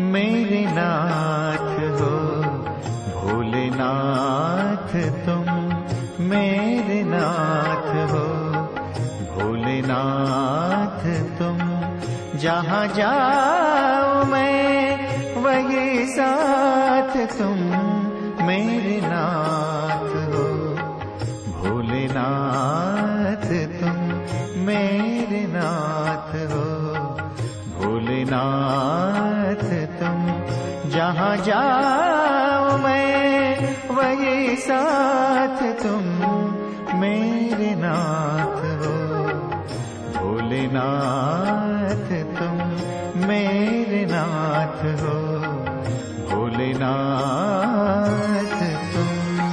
मेरे नाथ हो भोलेनाथ तुम, मेरे नाथ हो भोलेनाथ तुम। जहाँ जाओ मैं वही साथ तुम, मेरे नाथ हो भोलेनाथ तुम, मेरे नाथ हो भोलेनाथ तुम। जहाँ जाओ मैं वही साथ तुम, मेरे नाथ हो भोलेनाथ तुम, मेरे नाथ हो भोलेनाथ तुम।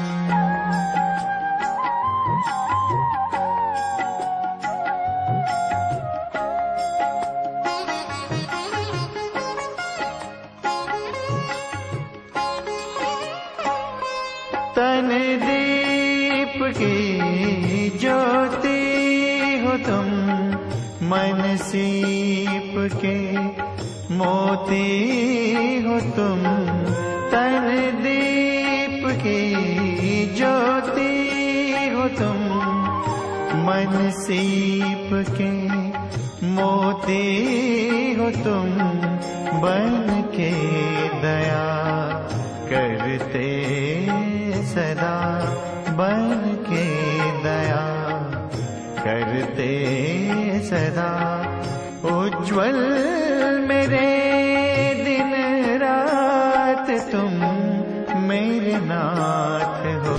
तन दीप की ज्योति हो तुम, मन सीप के मोती हो तुम। तन दीप की ज्योति हो तुम, मन सीप के मोती हो तुम। बन के दया करते सदा, बन के दया करते सदा। उज्ज्वल मेरे दिन रात तुम, मेरे नाथ हो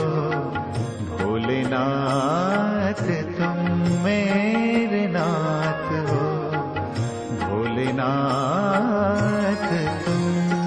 भोलेनाथ तुम, मेरे नाथ हो भोलेनाथ तुम।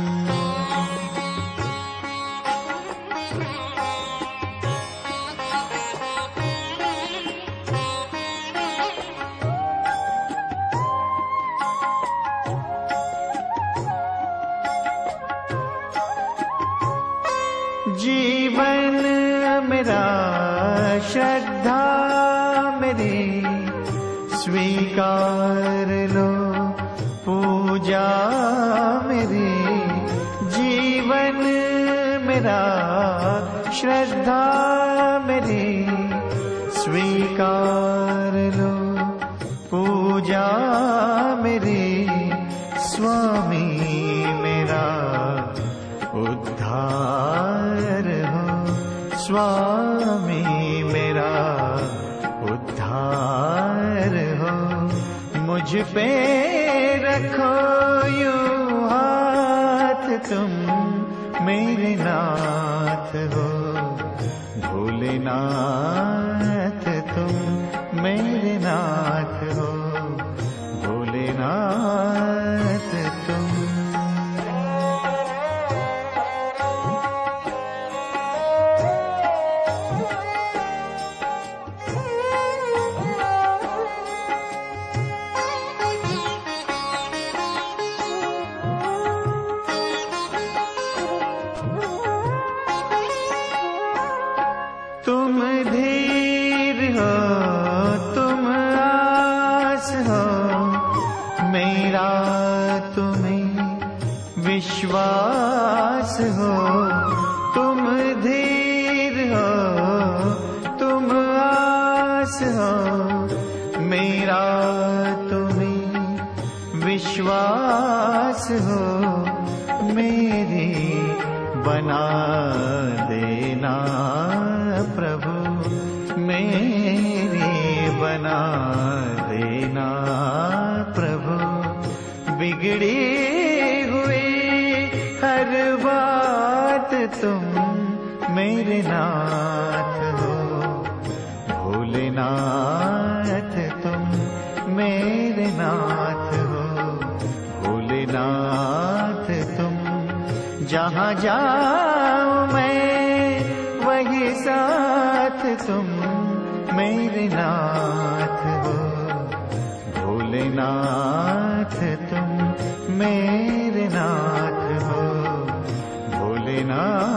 जीवन मेरा श्रद्धा मेरी स्वीकार लो, पूजा मेरी। जीवन मेरा श्रद्धा मेरी स्वीकार लो, पूजा मेरी। स्वामी मेरा उद्धार हो, स्वामी मेरा उद्धार हो। मुझ पे रखो यूं हाथ तुम, मेरे नाथ हो भोलेनाथ तुम, मेरे नाथ हो भोलेनाथ तुम। तुम धीर हो, तुम आस हो, मेरा तुम्हें विश्वास हो। तुम धीर हो, तुम आस हो, मेरा तुम्हें विश्वास हो। मेरी बना देना प्रभु, मेरी बना देना प्रभु। बिगड़ी हुई हर बात तुम, मेरे नाथ हो भोलेनाथ तुम, मेरे नाथ हो भोलेनाथ तुम। जहाँ जाओ मैं वही साथ तुम, मेरे नाथ हो भोलेनाथ तुम, मेरे नाथ हो भोलेनाथ।